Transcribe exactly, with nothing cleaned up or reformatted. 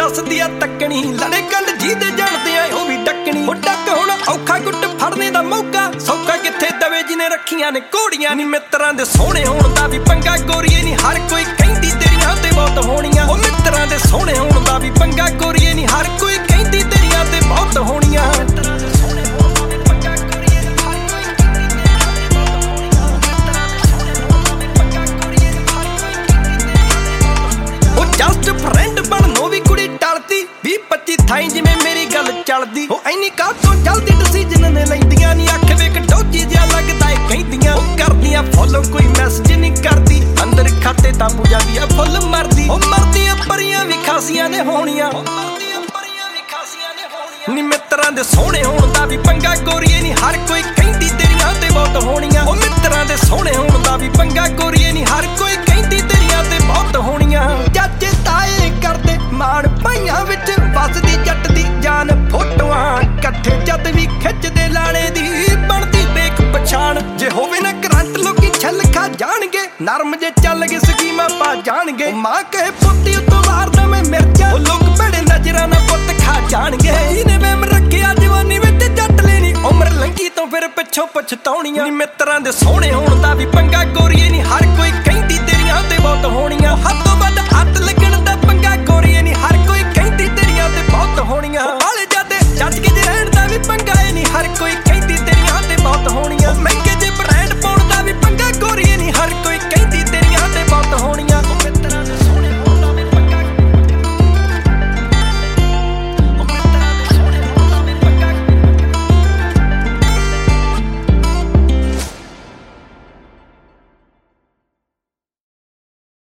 ਦੱਸਦੀ ਆ ਤੱਕਣੀ ਲੜੇ ਕੰਡ ਜਿਹਦੇ ਜਾਣਦੇ ਆ ਉਹ ਵੀ ਡੱਕਣੀ ਉਹ ਡੱਕ ਹੁਣ ਔਖਾ ਗੁੱਟ ਫੜਨੇ ਦਾ ਮੌਕਾ ਸੌਕਾ ਕਿੱਥੇ ਦਵੇ ਜਿਹਨੇ ਰੱਖੀਆਂ ਨੇ ਘੋੜੀਆਂ ਨੀ ਮਿੱਤਰਾਂ ਦੇ ਸੋਹਣੇ ਹੋਣ ਦਾ ਵੀ ਪੰਗਾ ਗੋਰੀਏ ਨੀ ਹਰ ਕੋਈ ਕਹਿੰਦੀ ਤੇਰੀਆਂ ਤੇ ਬਹੁਤ ਹੋਣੀਆਂ ਉਹ ਮਿੱਤਰਾਂ ਦੇ ਸੋਹਣੇ ਹੋਣ ਦਾ ਵੀ ਪੰਗਾ ਗੋਰੀਏ ਨੀ ਹਰ ਕੋਈ ਕਹਿੰਦੀ ਤੇਰੀਆਂ ਤੇ ਬਹੁਤ ਹੋਣੀਆਂ ਜਸਟ ਫਰੈਂਡ ਬਣਨੋਂ ਵੀ ਕੁੜੀ ਟਲਦੀ ਵੀਹ ਪੱਚੀ ਥਾਈ ਜਿਵੇਂ ਮੇਰੀ ਗੱਲ ਚੱਲਦੀ ਉਹ ਐਨੀ ਕਾਹਤੋਂ ਜਲਦੀ ਡਿਸੀਜਨ ਨੇ ਲੈਂਦੀਆਂ ਨੀ ਅੱਖ ਵੇਖ ਡੋਜੀ ਜਿਹਾ ਲੱਗਦਾ ਏ ਕਹਿੰਦੀਆਂ ਉਹ ਕਰਦੀਆਂ ਫੋਲੋ ਕੋਈ ਮੈਸੇਜ ਨਹੀਂ ਕਰਦੀ ਅੰਦਰ ਖਾਤੇ ਤਾਂ ਪੁਜਾਦੀ ਆ ਫੁੱਲ ਮਰਦੀ ਉਹ ਮਰਦੀਆਂ ਪਰੀਆਂ ਵੀ ਖਾਸੀਆਂ ਨੇ ਹੋਣੀਆਂ ਨੀ ਮਿੱਤਰਾਂ ਦੇ ਸੋਹਣੇ ਹੋਣ ਦਾ ਵੀ ਪੰਗਾ ਗੋਰੀਏ ਨੀ ਹਰ ਕੋਈ ਕਹਿੰਦੀ ਤੇਰੀਆਂ ਤੇ ਬਹੁਤ ਹੋਣੀਆਂ ਉਹ ਮਿੱਤਰਾਂ ਦੇ ਸੋਹਣੇ ਹੋਣ ਦਾ ਵੀ ਪੰਗਾ ਗੋਰੀਏ ਨੀ ਹਰ ਕੋਈ ਕਹਿੰਦੀ ਤੇਰੀਆਂ ਤੇ ਬਹੁਤ ਹੋਣੀਆਂ ਚਾਚੇ ਤਾਏ ਕਰਦੇ ਮਾਣ ਭਾਈਆਂ ਵਿੱਚ ਵੱਸਦੀ ਜੱਟ ਦੀ ਜਾਨ ਫੋਟੋਆਂ ਇਕੱਠੇ ਜਦ ਵੀ ਖਿੱਚਦੇ ਲਾਣੇ ਦੀ ਬਣਦੀ ਵੇਖ ਪਛਾਣ ਜੇ ਹੋਵੇ ਨਾ ਕਰੰਟ ਲੋਕੀ ਛੱਲ ਖਾ ਜਾਣਗੇ ਨਰਮ ਜੇ ਚੱਲ ਗਏ ਸਕੀਮਾਂ ਪਾ ਜਾਣਗੇ ਮਾਂ ਕਹੇ ਪੁੱਤੀ ਉਤੋਂ ਵਾਰਦਾ ਮੈਂ ਮਿਰਚਾਂ ਉਹ ਲੋਕ ਭੜੇ ਨਜ਼ਰਾਂ ਨਾਲ ਪੁੱਤ ਖਾ ਜਾਣਗੇ ਇਹਨੇ ਵਹਿਮ ਰੱਖਿਆ ਜਵਾਨੀ ਵਿੱਚ ਜੱਟ ਲੈਣੀ ਉਮਰ ਲੰਘੀ ਤੋਂ ਫਿਰ ਪਿੱਛੋਂ ਪਛਤਾਉਣੀਆਂ ਨੀ ਮਿੱਤਰਾਂ ਦੇ ਸੋਹਣੇ ਹੋਣ ਦਾ ਵੀ ਪੰਗਾ ਗੋਰੀਏ ਨੀ ਹਰ